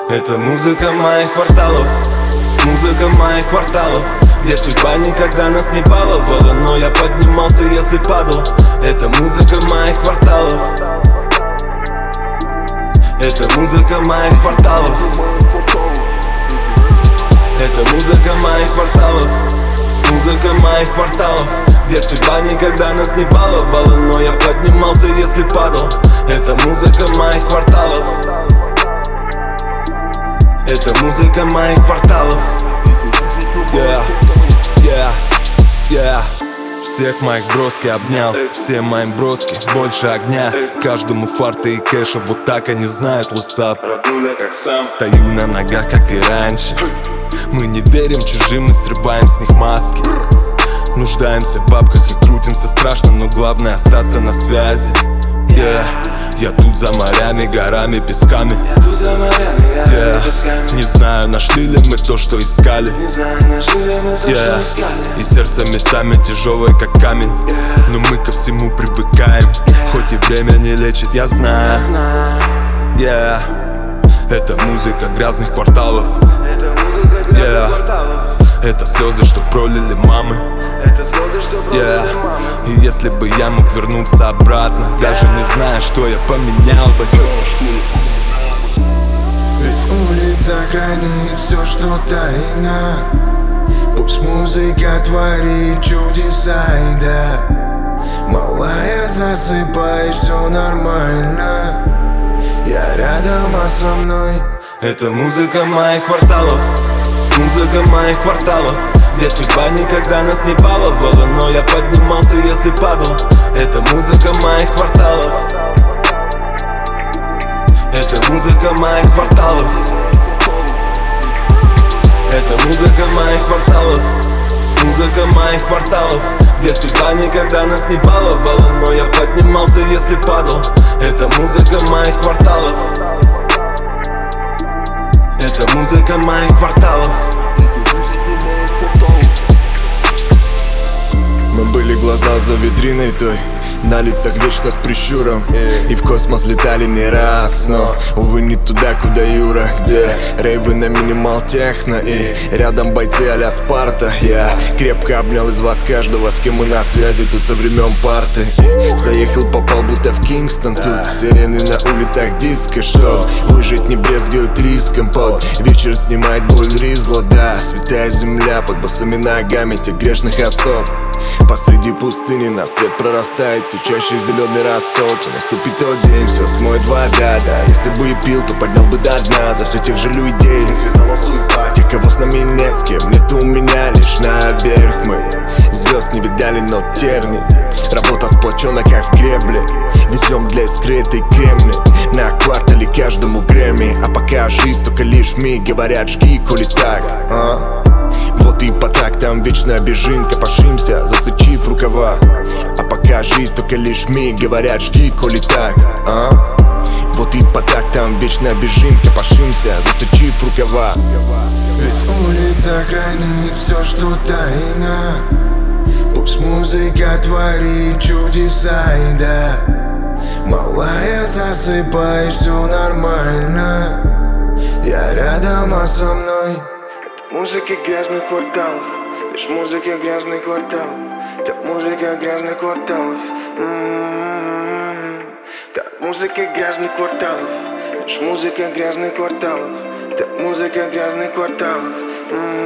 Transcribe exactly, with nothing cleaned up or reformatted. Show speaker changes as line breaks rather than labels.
Это музыка моих кварталов, музыка моих кварталов, где судьба никогда нас не баловала, но я поднимался, если падал. Это музыка моих кварталов, это музыка моих кварталов, это музыка моих кварталов, музыка моих кварталов, где судьба никогда нас не баловала, но я поднимался, если падал. Это музыка моих кварталов, это музыка моих кварталов. Yeah, yeah, yeah. Всех моих броски обнял, все мои броски, больше огня. Каждому фарты и кэша, вот так они знают what's up. Стою на ногах, как и раньше. Мы не верим чужим, мы срываем с них маски. Нуждаемся в бабках и крутимся страшно, но главное остаться на связи. Yeah. Я тут за морями, горами, песками. Yeah. Не знаю, нашли ли мы то, что искали. Yeah. И сердце местами тяжелое, как камень. Но мы ко всему привыкаем. Хоть и время не лечит, я знаю. Yeah. Это музыка грязных кварталов. Yeah. Это слезы, что пролили мамы. Yeah. И если бы я мог вернуться обратно, даже не зная, что я поменял бы.
Ведь улица хранит все, что тайна. Пусть музыка творит чудеса, и да, малая, засыпай, все нормально. Я рядом, а со мной.
Это музыка моих кварталов, музыка моих кварталов, где судьба никогда нас не баловала, но я поднимался, если падал. Это музыка моих кварталов, это музыка моих кварталов, это музыка моих кварталов, музыка моих кварталов, где судьба никогда нас не баловала, но я поднимался, если падал. Это музыка моих кварталов, это музыка моих кварталов.
Мы были глаза за витриной той, на лицах вечно с прищуром. И в космос летали не раз, но, увы, не туда, куда Юра. Где рейвы на минимал техно, и рядом бойцы а-ля Спарта. Я крепко обнял из вас каждого, с кем мы на связи тут со времен парты. Заехал, попал будто в Кингстон. Тут сирены на улицах диска, чтоб выжить не брезгают риском. Под вечер снимает боль ризла, да, святая земля под босыми ногами тех грешных особ. Посреди пустыни на свет прорастает все чаще зеленый росток. И наступит тот день, все смоет вода, да. Если бы и пил, то поднял бы до дна за все тех же людей. Тех, кого с нами нет, с кем нет у меня, лишь наверх мы. Звезд не видали, но терни. Работа сплочена, как в гребле. Везем для искры этой кремни. На квартале каждому Грэмми. А пока жизнь только лишь миг, говорят, жги, коли так, а? Вот и по тактам вечно бежим, копошимся, засучив рукава. А пока жизнь только лишь миг, говорят, жги, коли так, а? Вот и по тактам вечно бежим, копошимся, засучив рукава. Ведь улица хранит все, что тайна. Пусть музыка творит чудеса, и да, малая, засыпай, все нормально. Я рядом, а со мной.
Музыка грязных кварталов, лишь музыка грязных кварталов. Так музыка грязных кварталов. М-м-м. Так музыка грязных кварталов, лишь музыка грязных кварталов. Так музыка грязных кварталов. М-м-м.